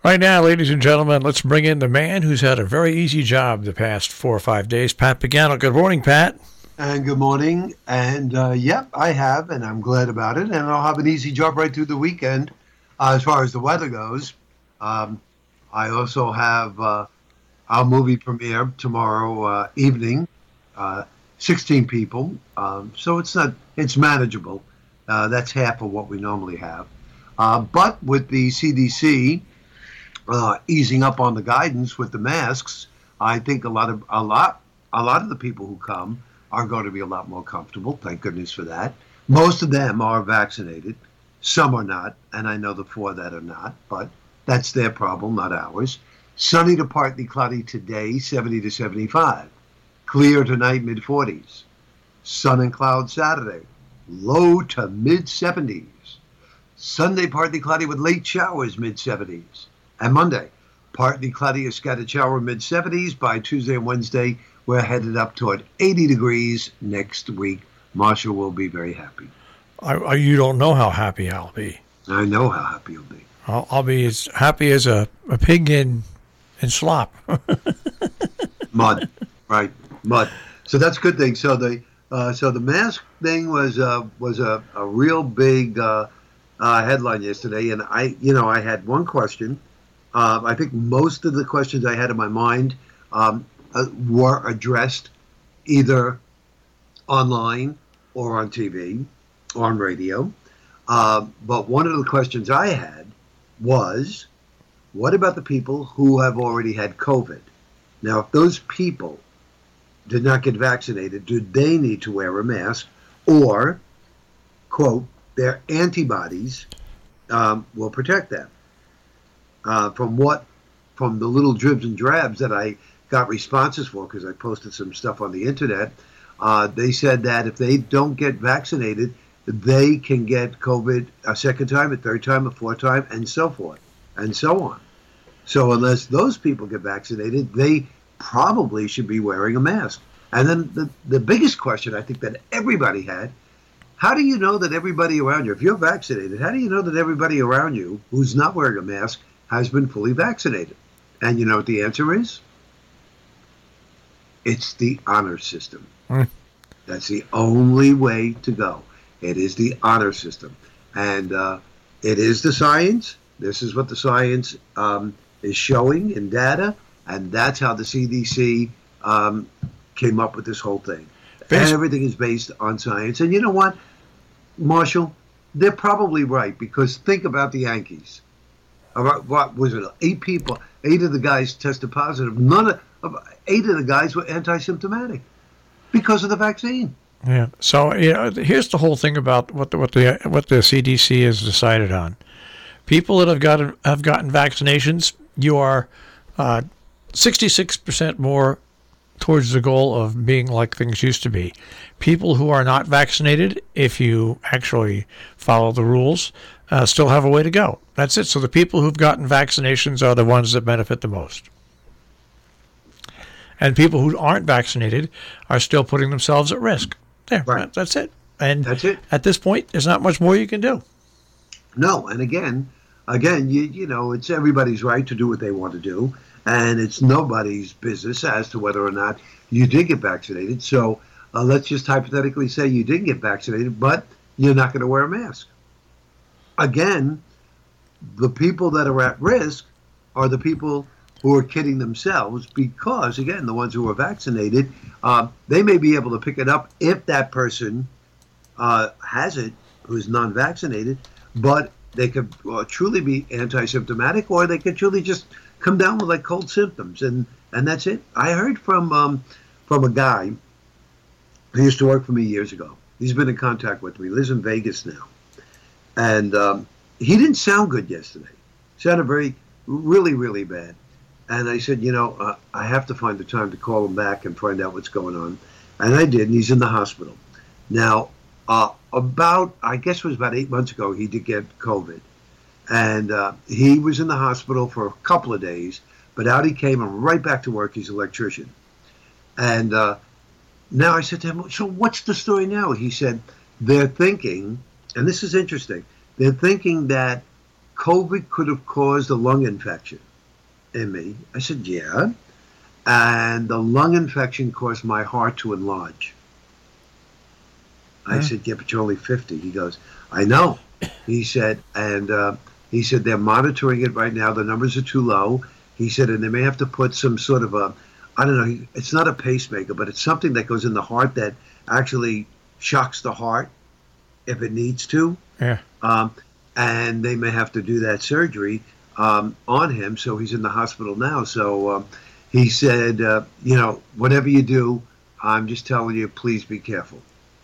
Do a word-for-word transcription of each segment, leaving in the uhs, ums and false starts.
Right now, ladies and gentlemen, let's bring in the man who's had a very easy job the past four or five days, Pat Pagano. Good morning, Pat. And good morning. And uh, yep, I have, and I'm glad about it. And I'll have an easy job right through the weekend uh, as far as the weather goes. Um, I also have uh, our movie premiere tomorrow uh, evening, uh, sixteen people. Um, so it's not, it's manageable. Uh, that's half of what we normally have. Uh, but with the C D C uh, easing up on the guidance with the masks, I think a lot of a lot a lot of the people who come are going to be a lot more comfortable. Thank goodness for that. Most of them are vaccinated. Some are not, and I know the four that are not, but that's their problem, not ours. Sunny to partly cloudy today, seventy to seventy-five. Clear tonight, mid forties. Sun and cloud Saturday, low to mid seventies. Sunday, partly cloudy with late showers, mid seventies. And Monday, partly cloudy, a scattered shower, mid seventies. By Tuesday and Wednesday, we're headed up toward eighty degrees next week. Marshall will be very happy. I, I, you don't know how happy I'll be. I know how happy you'll be. I'll, I'll be as happy as a, a pig in, in slop. Mud, right? Mud. So that's a good thing. So the uh, so the mask thing was uh, was a, a real big uh, uh, headline yesterday, and I you know I had one question. Uh, I think most of the questions I had in my mind um, uh, were addressed either online or on T V or on radio. Uh, but one of the questions I had was, what about the people who have already had COVID? Now, if those people did not get vaccinated, do they need to wear a mask? Or, quote, their antibodies um, will protect them? Uh, from what, from the little dribs and drabs that I got responses for, because I posted some stuff on the internet, uh, they said that if they don't get vaccinated, they can get COVID a second time, a third time, a fourth time, and so forth, and so on. So unless those people get vaccinated, they probably should be wearing a mask. And then the, the biggest question I think that everybody had, how do you know that everybody around you, if you're vaccinated, how do you know that everybody around you who's not wearing a mask has been fully vaccinated? And you know what the answer is? It's the honor system. Mm. That's the only way to go. It is the honor system. And uh, it is the science. This is what the science um, is showing in data. And that's how the C D C um, came up with this whole thing. Based- and everything is based on science. And you know what, Marshall? They're probably right, because think about the Yankees. About, what was it? Eight people, eight of the guys tested positive. None of, of eight of the guys were anti-symptomatic because of the vaccine. Yeah. So you know, here's the whole thing about what the what the what the C D C has decided on. People that have gotten have gotten vaccinations, you are uh, sixty-six percent more towards the goal of being like things used to be. People who are not vaccinated, if you actually follow the rules, uh, still have a way to go. That's it. So the people who've gotten vaccinations are the ones that benefit the most. And people who aren't vaccinated are still putting themselves at risk. There, right. That's it. And that's it. At this point, there's not much more you can do. No, and again, again, you you know, it's everybody's right to do what they want to do, and it's nobody's business as to whether or not you did get vaccinated. So uh, let's just hypothetically say you didn't get vaccinated, but you're not going to wear a mask. Again, the people that are at risk are the people who are kidding themselves, because, again, the ones who are vaccinated, uh, they may be able to pick it up if that person uh, has it, who's non-vaccinated, but they could uh, truly be anti-symptomatic, or they could truly just come down with like cold symptoms, and, and that's it. I heard from um, from a guy who used to work for me years ago. He's been in contact with me. He lives in Vegas now. And um, he didn't sound good yesterday. Sounded very, really, really bad. And I said, you know, uh, I have to find the time to call him back and find out what's going on. And I did, and he's in the hospital. Now, uh, about, I guess it was about eight months ago, he did get COVID. And uh, he was in the hospital for a couple of days, but out he came and right back to work. He's an electrician. And uh, now I said to him, so what's the story now? He said, they're thinking, and this is interesting, they're thinking that COVID could have caused a lung infection in me. I said, yeah. And the lung infection caused my heart to enlarge. I Huh? said, yeah, but you're only fifty. He goes, I know. He said, and uh, he said, they're monitoring it right now. The numbers are too low. He said, and they may have to put some sort of a, I don't know, it's not a pacemaker, but it's something that goes in the heart that actually shocks the heart if it needs to. Yeah. Um, and they may have to do that surgery um, on him. So he's in the hospital now. So um, he said, uh, you know, whatever you do, I'm just telling you, please be careful.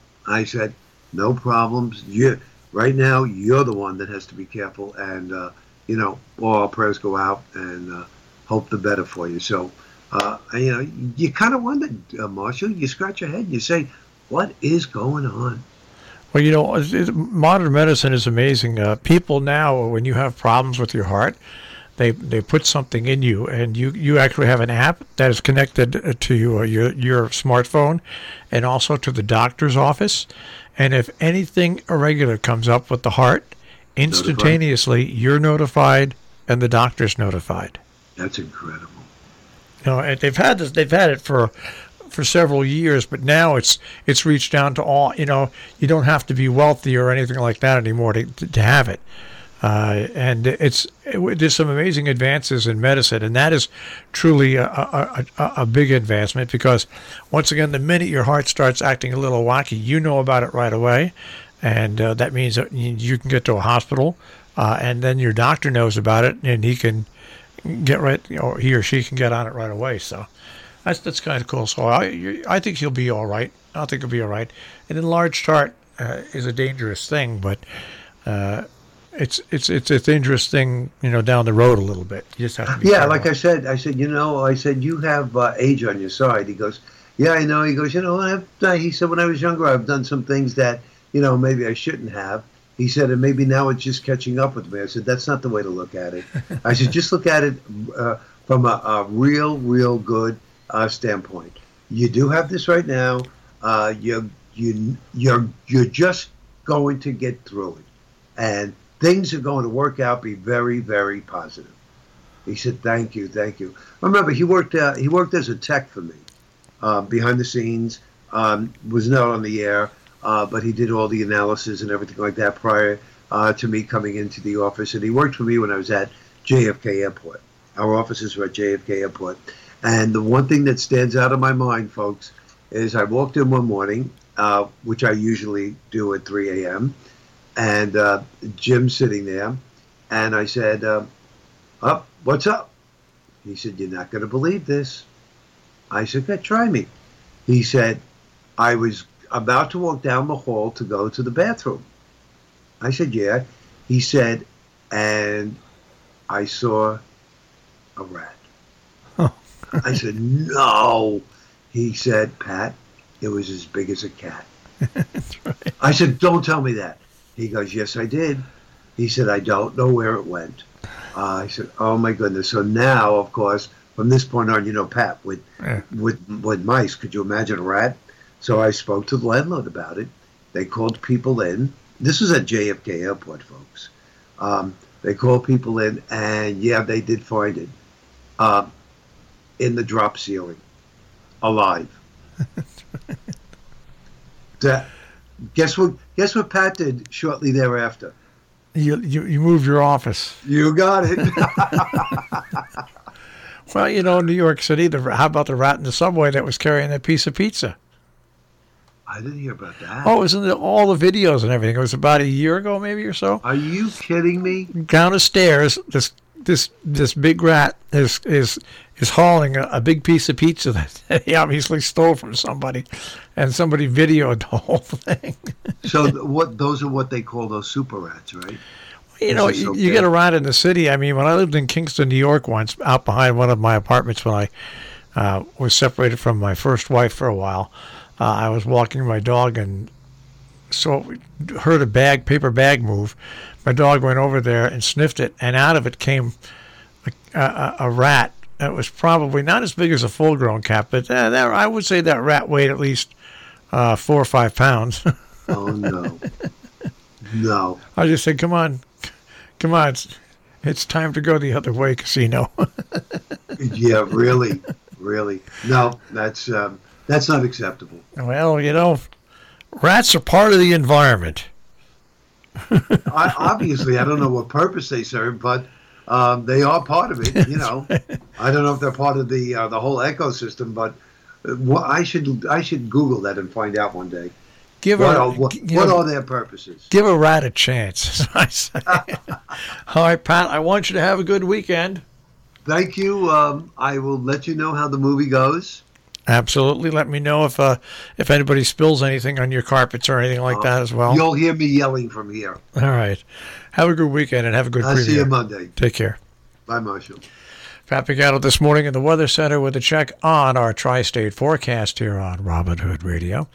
I said, no problems. You right now, you're the one that has to be careful, and uh, you know, all our prayers go out, and uh, hope the better for you. So, uh, you know, you kind of wonder, uh, Marshall. You scratch your head and you say, what is going on? Well, you know, it's- it's- modern medicine is amazing. Uh, people now, when you have problems with your heart, they they put something in you, and you, you actually have an app that is connected to your, your your smartphone, and also to the doctor's office. And if anything irregular comes up with the heart, instantaneously you're notified, and the doctor's notified. That's incredible. You know, and they've had this, they've had it for for several years, but now it's it's reached down to all. You know, you don't have to be wealthy or anything like that anymore to to have it. Uh, and it's it, there's some amazing advances in medicine, and that is truly a, a, a, a big advancement, because once again, the minute your heart starts acting a little wacky, you know about it right away, and uh, that means that you, you can get to a hospital, uh, and then your doctor knows about it, and he can get right, or he or she can get on it right away. So that's that's kind of cool. So I I think he'll be all right. I think he'll be all right. An enlarged heart uh, is a dangerous thing, but. Uh, It's it's it's a dangerous thing, you know, down the road a little bit. You just have to be Yeah, careful. like I said, I said, you know, I said, you have uh, age on your side. He goes, yeah, I know. He goes, you know, I've, uh, he said, when I was younger, I've done some things that, you know, maybe I shouldn't have. He said, and maybe now it's just catching up with me. I said, that's not the way to look at it. I said, just look at it uh, from a, a real, real good uh, standpoint. You do have this right now. Uh, you you you're you're just going to get through it, and things are going to work out. Be very, very positive. He said, "Thank you, thank you." Remember, he worked. Uh, he worked as a tech for me, uh, behind the scenes. Um, was not on the air, uh, but he did all the analysis and everything like that prior uh, to me coming into the office. And he worked for me when I was at J F K Airport. Our offices were at J F K Airport. And the one thing that stands out in my mind, folks, is I walked in one morning, uh, which I usually do at three a.m., and uh, Jim's sitting there, and I said, uh, "Up, what's up?" He said, "You're not going to believe this." I said, "Okay, try me." He said, "I was about to walk down the hall to go to the bathroom." I said, "Yeah." He said, "And I saw a rat." Oh. I said, "No." He said, "Pat, it was as big as a cat." That's right. I said, "Don't tell me that." He goes, "Yes, I did." He said, "I don't know where it went." Uh, I said, "Oh my goodness." So now, of course, from this point on, you know, Pat, with Yeah. with with mice, could you imagine a rat? So I spoke to the landlord about it. They called people in. This was at J F K Airport, folks. Um, they called people in, and yeah, they did find it uh, in the drop ceiling, alive. That, guess what? Guess what Pat did shortly thereafter? You, you you move your office. You got it. Well, you know, in New York City, the how about the rat in the subway that was carrying that piece of pizza? I didn't hear about that. Oh, it was in the, all the videos and everything. It was about a year ago, maybe, or so. Are you kidding me? Down the stairs, this this this big rat is is is hauling a, a big piece of pizza that he obviously stole from somebody, and somebody videoed the whole thing. So th- what? Those are what they call those super rats, right? You know, This is you, so you bad. get around in the city. I mean, when I lived in Kingston, New York once, out behind one of my apartments when I uh, was separated from my first wife for a while, uh, I was walking my dog and so heard a bag, paper bag move. My dog went over there and sniffed it, and out of it came a, a, a rat that was probably not as big as a full-grown cat, but uh, that, I would say that rat weighed at least uh, four or five pounds. Oh no, no. I just said, "Come on, come on, It's time to go the other way, casino. Yeah, really, really. No, that's um, that's not acceptable. Well, you know, rats are part of the environment. I, obviously, I don't know what purpose they serve, but um, they are part of it. You know, I don't know if they're part of the uh, the whole ecosystem, but what, I should I should Google that and find out one day. Give What, a, are, what, give, what are their purposes? Give a rat a chance, as I say. All right, Pat, I want you to have a good weekend. Thank you. Um, I will let you know how the movie goes. Absolutely. Let me know if uh, if anybody spills anything on your carpets or anything like Uh, that as well. You'll hear me yelling from here. All right. Have a good weekend and have a good I'll preview. see you Monday. Take care. Bye, Marshall. Pat Picatto this morning in the Weather Center with a check on our tri-state forecast here on Robin Hood Radio.